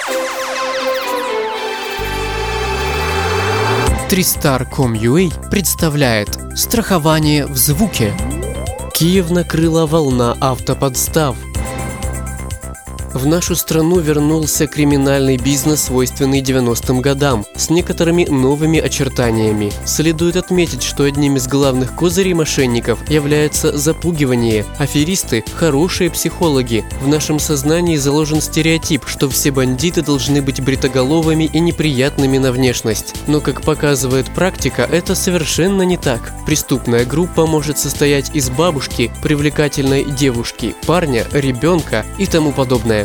Tristar.com.ua представляет страхование в звуке. Киев накрыла волна автоподстав. В нашу страну вернулся криминальный бизнес, свойственный 90-м годам, с некоторыми новыми очертаниями. Следует отметить, что одним из главных козырей мошенников является запугивание. Аферисты – хорошие психологи. В нашем сознании заложен стереотип, что все бандиты должны быть бритоголовыми и неприятными на внешность. Но, как показывает практика, это совершенно не так. Преступная группа может состоять из бабушки, привлекательной девушки, парня, ребенка и тому подобное.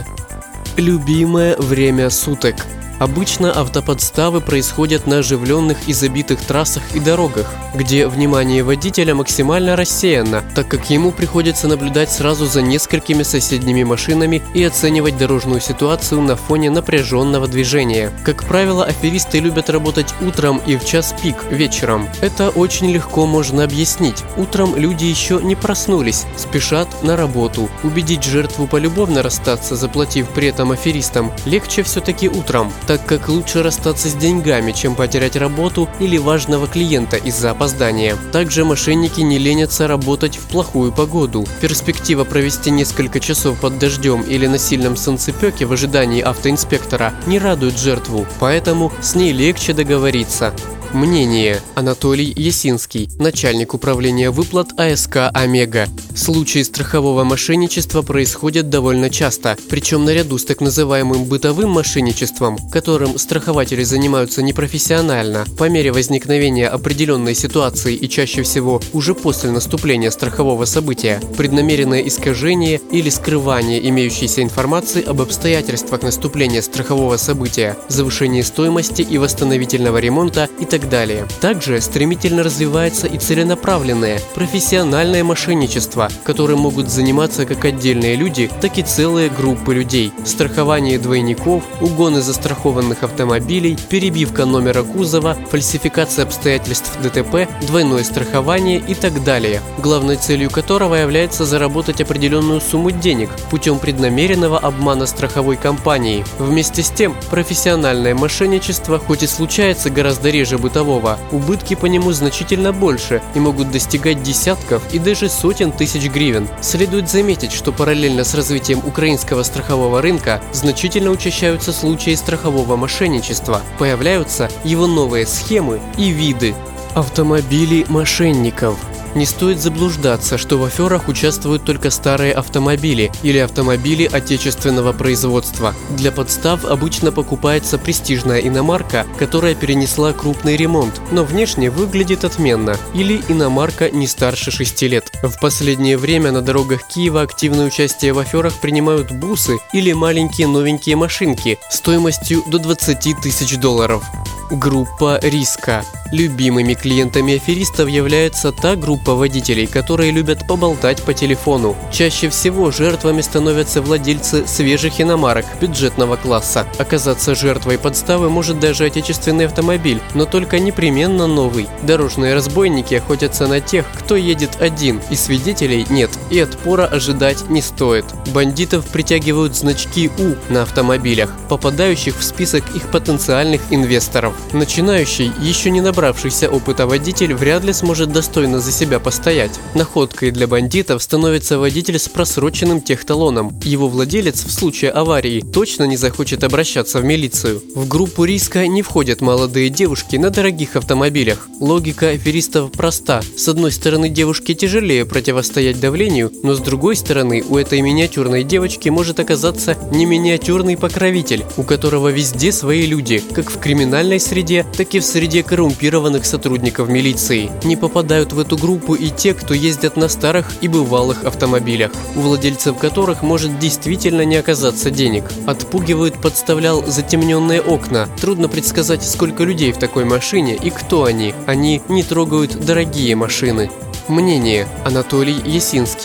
Любимое время суток. Обычно автоподставы происходят на оживленных и забитых трассах и дорогах, где внимание водителя максимально рассеяно, так как ему приходится наблюдать сразу за несколькими соседними машинами и оценивать дорожную ситуацию на фоне напряженного движения. Как правило, аферисты любят работать утром и в час пик вечером. Это очень легко можно объяснить. Утром люди еще не проснулись, спешат на работу. Убедить жертву полюбовно расстаться, заплатив при этом аферистам, легче все-таки утром, так как лучше расстаться с деньгами, чем потерять работу или важного клиента из-за опоздания. Также мошенники не ленятся работать в плохую погоду. Перспектива провести несколько часов под дождем или на сильном солнцепеке в ожидании автоинспектора не радует жертву, поэтому с ней легче договориться. Мнение. Анатолий Ясинский, начальник управления выплат АСК «Омега». Случаи страхового мошенничества происходят довольно часто, причем наряду с так называемым бытовым мошенничеством, которым страхователи занимаются непрофессионально, по мере возникновения определенной ситуации и чаще всего уже после наступления страхового события, преднамеренное искажение или скрывание имеющейся информации об обстоятельствах наступления страхового события, завышение стоимости и восстановительного ремонта и так далее. Также стремительно развивается и целенаправленное, профессиональное мошенничество, которым могут заниматься как отдельные люди, так и целые группы людей. Страхование двойников, угоны застрахованных автомобилей, перебивка номера кузова, фальсификация обстоятельств ДТП, двойное страхование и так далее, главной целью которого является заработать определенную сумму денег путем преднамеренного обмана страховой компании. Вместе с тем, профессиональное мошенничество, хоть и случается гораздо реже бытового, убытки по нему значительно больше и могут достигать десятков и даже сотен тысяч гривен. Следует заметить, что параллельно с развитием украинского страхового рынка значительно учащаются случаи страхового мошенничества, появляются его новые схемы и виды. Автомобили мошенников. Не стоит заблуждаться, что в аферах участвуют только старые автомобили или автомобили отечественного производства. Для подстав обычно покупается престижная иномарка, которая перенесла крупный ремонт, но внешне выглядит отменно, или иномарка не старше 6 лет. В последнее время на дорогах Киева активное участие в аферах принимают бусы или маленькие новенькие машинки стоимостью до 20 тысяч долларов. Группа риска. Любимыми клиентами аферистов является та группа водителей, которые любят поболтать по телефону. Чаще всего жертвами становятся владельцы свежих иномарок бюджетного класса. Оказаться жертвой подставы может даже отечественный автомобиль, но только непременно новый. Дорожные разбойники охотятся на тех, кто едет один, и свидетелей нет, и отпора ожидать не стоит. Бандитов притягивают значки У на автомобилях, попадающих в список их потенциальных инвесторов. Начинающий, еще не набравшийся опыта водитель вряд ли сможет достойно за себя постоять. Находкой для бандитов становится водитель с просроченным техталоном. Его владелец в случае аварии точно не захочет обращаться в милицию. В группу риска не входят молодые девушки на дорогих автомобилях. Логика аферистов проста. С одной стороны, девушке тяжелее противостоять давлению, но с другой стороны, у этой миниатюрной девочки может оказаться не миниатюрный покровитель, у которого везде свои люди, как в криминальной среде, так и в среде коррумпированных сотрудников милиции. Не попадают в эту группу и те, кто ездят на старых и бывалых автомобилях, у владельцев которых может действительно не оказаться денег. Отпугивают, подставлял затемненные окна. Трудно предсказать, сколько людей в такой машине и кто они. Они не трогают дорогие машины. Мнение. Анатолий Ясинский.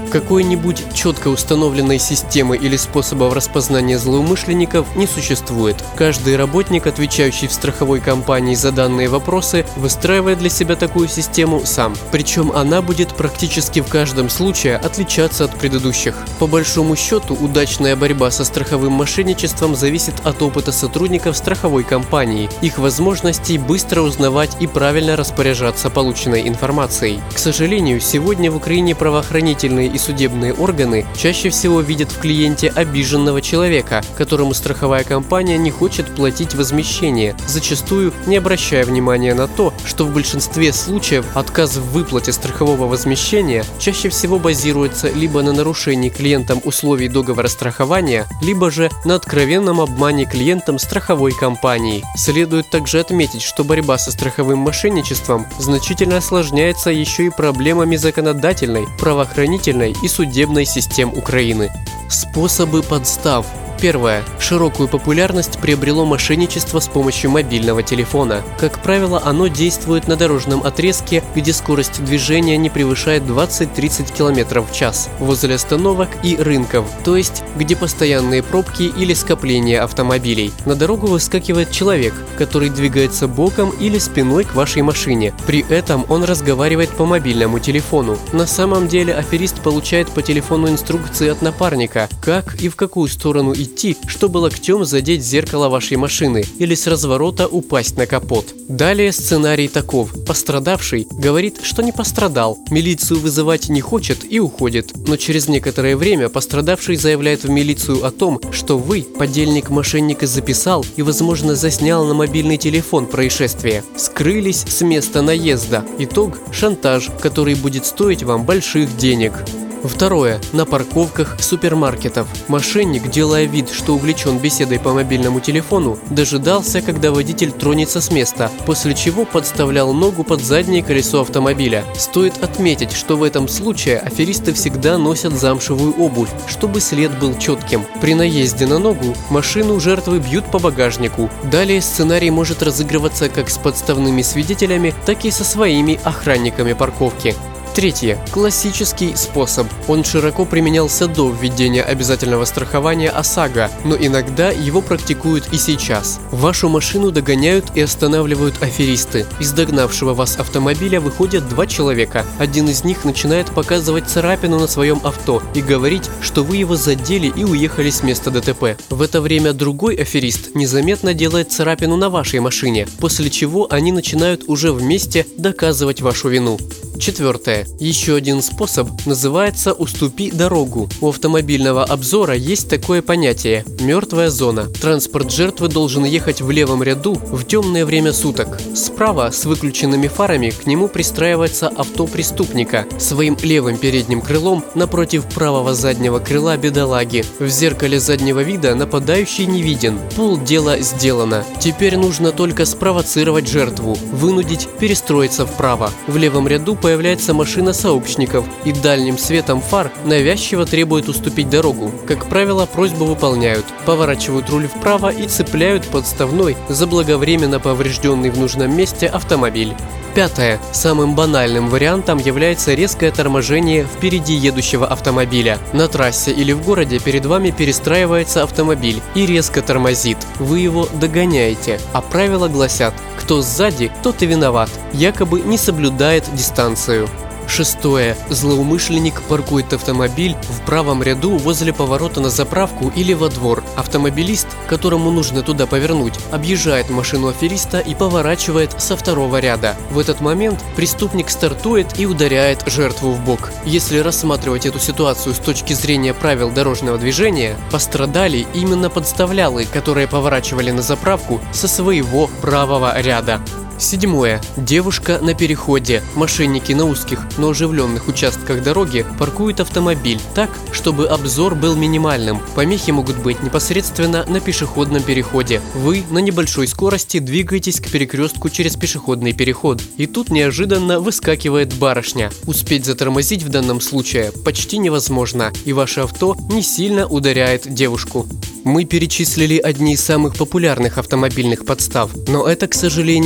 Какой-нибудь четко установленной системы или способов распознания злоумышленников не существует. Каждый работник, отвечающий в страховой компании за данные вопросы, выстраивает для себя такую систему сам. Причем она будет практически в каждом случае отличаться от предыдущих. По большому счету, удачная борьба со страховым мошенничеством зависит от опыта сотрудников страховой компании, их возможностей быстро узнавать и правильно распоряжаться полученной информацией. К сожалению, сегодня в Украине правоохранительные и судебные органы чаще всего видят в клиенте обиженного человека, которому страховая компания не хочет платить возмещение, зачастую не обращая внимания на то, что в большинстве случаев отказ в выплате страхового возмещения чаще всего базируется либо на нарушении клиентом условий договора страхования, либо же на откровенном обмане клиентам страховой компании. Следует также отметить, что борьба со страховым мошенничеством значительно осложняется еще и проблемами законодательной, правоохранительной и судебной систем Украины. Способы подстав. Первое. Широкую популярность приобрело мошенничество с помощью мобильного телефона. Как правило, оно действует на дорожном отрезке, где скорость движения не превышает 20-30 км в час, возле остановок и рынков, то есть где постоянные пробки или скопления автомобилей. На дорогу выскакивает человек, который двигается боком или спиной к вашей машине. При этом он разговаривает по мобильному телефону. На самом деле аферист получает по телефону инструкции от напарника, как и в какую сторону идти, чтобы локтем задеть зеркало вашей машины или с разворота упасть на капот. Далее сценарий таков. Пострадавший говорит, что не пострадал, милицию вызывать не хочет и уходит. Но через некоторое время пострадавший заявляет в милицию о том, что вы, подельник мошенника, записал и, возможно, заснял на мобильный телефон происшествие. Скрылись с места наезда. Итог – шантаж, который будет стоить вам больших денег. Второе. На парковках супермаркетов. Мошенник, делая вид, что увлечен беседой по мобильному телефону, дожидался, когда водитель тронется с места, после чего подставлял ногу под заднее колесо автомобиля. Стоит отметить, что в этом случае аферисты всегда носят замшевую обувь, чтобы след был четким. При наезде на ногу машину жертвы бьют по багажнику. Далее сценарий может разыгрываться как с подставными свидетелями, так и со своими охранниками парковки. Третье. Классический способ. Он широко применялся до введения обязательного страхования ОСАГО, но иногда его практикуют и сейчас. Вашу машину догоняют и останавливают аферисты. Из догнавшего вас автомобиля выходят два человека. Один из них начинает показывать царапину на своем авто и говорить, что вы его задели и уехали с места ДТП. В это время другой аферист незаметно делает царапину на вашей машине, после чего они начинают уже вместе доказывать вашу вину. Четвертое. Еще один способ называется «уступи дорогу». У автомобильного обзора есть такое понятие – мертвая зона. Транспорт жертвы должен ехать в левом ряду в темное время суток. Справа с выключенными фарами к нему пристраивается авто преступника своим левым передним крылом напротив правого заднего крыла бедолаги. В зеркале заднего вида нападающий не виден. Полдела сделано. Теперь нужно только спровоцировать жертву, вынудить перестроиться вправо. В левом ряду появляется машина сообщников и дальним светом фар навязчиво требует уступить дорогу. Как правило, просьбу выполняют, поворачивают руль вправо и цепляют подставной, заблаговременно поврежденный в нужном месте автомобиль. Пятое. Самым банальным вариантом является резкое торможение впереди едущего автомобиля. На трассе или в городе перед вами перестраивается автомобиль и резко тормозит. Вы его догоняете, а правила гласят: кто сзади, тот и виноват, якобы не соблюдает дистанцию. Шестое. Злоумышленник паркует автомобиль в правом ряду возле поворота на заправку или во двор. Автомобилист, которому нужно туда повернуть, объезжает машину афериста и поворачивает со второго ряда. В этот момент преступник стартует и ударяет жертву в бок. Если рассматривать эту ситуацию с точки зрения правил дорожного движения, пострадали именно подставлялы, которые поворачивали на заправку со своего правого ряда. Седьмое. Девушка на переходе. Мошенники на узких, но оживленных участках дороги паркуют автомобиль так, чтобы обзор был минимальным. Помехи могут быть непосредственно на пешеходном переходе. Вы на небольшой скорости двигаетесь к перекрестку через пешеходный переход. И тут неожиданно выскакивает барышня. Успеть затормозить в данном случае почти невозможно, и ваше авто не сильно ударяет девушку. Мы перечислили одни из самых популярных автомобильных подстав, но это, к сожалению, далеко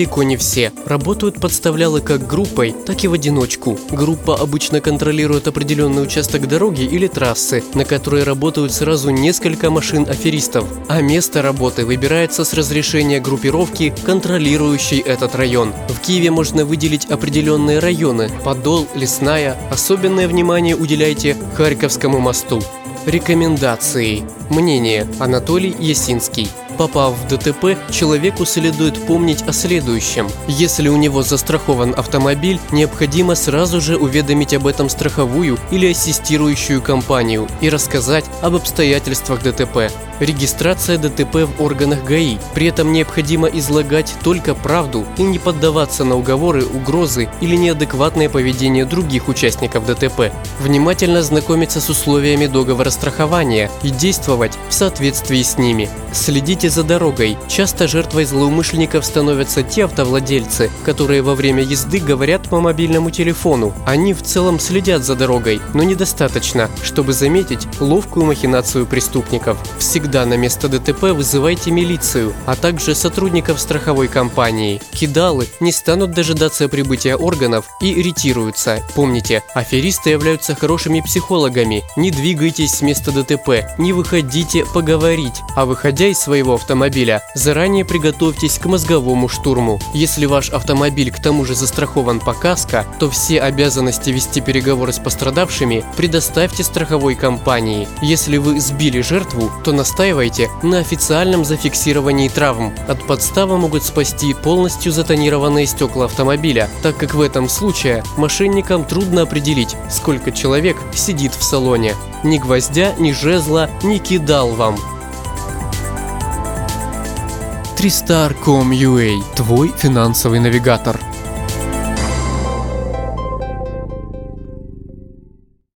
далеко не все. Работают подставлялы как группой, так и в одиночку. Группа обычно контролирует определенный участок дороги или трассы, на которой работают сразу несколько машин аферистов, а место работы выбирается с разрешения группировки, контролирующей этот район. В Киеве можно выделить определенные районы – Подол, Лесная. Особенное внимание уделяйте Харьковскому мосту. Рекомендации. Мнение. Анатолий Ясинский. Попав в ДТП, человеку следует помнить о следующем. Если у него застрахован автомобиль, необходимо сразу же уведомить об этом страховую или ассистирующую компанию и рассказать об обстоятельствах ДТП. Регистрация ДТП в органах ГАИ. При этом необходимо излагать только правду и не поддаваться на уговоры, угрозы или неадекватное поведение других участников ДТП. Внимательно знакомиться с условиями договора страхования и действовать в соответствии с ними. Следите за дорогой. Часто жертвой злоумышленников становятся те автовладельцы, которые во время езды говорят по мобильному телефону. Они в целом следят за дорогой, но недостаточно, чтобы заметить ловкую махинацию преступников. Всегда на место ДТП вызывайте милицию, а также сотрудников страховой компании. Кидалы не станут дожидаться прибытия органов и ретируются. Помните, аферисты являются хорошими психологами. Не двигайтесь с места ДТП, не выходите поговорить, а выходя из своего автомобиля, заранее приготовьтесь к мозговому штурму. Если ваш автомобиль к тому же застрахован по каско, то все обязанности вести переговоры с пострадавшими предоставьте страховой компании. Если вы сбили жертву, то настаивайте на официальном зафиксировании травм. От подставы могут спасти полностью затонированные стекла автомобиля, так как в этом случае мошенникам трудно определить, сколько человек сидит в салоне. Ни гвоздя, ни жезла не кидал вам. 3star.com.ua – твой финансовый навигатор.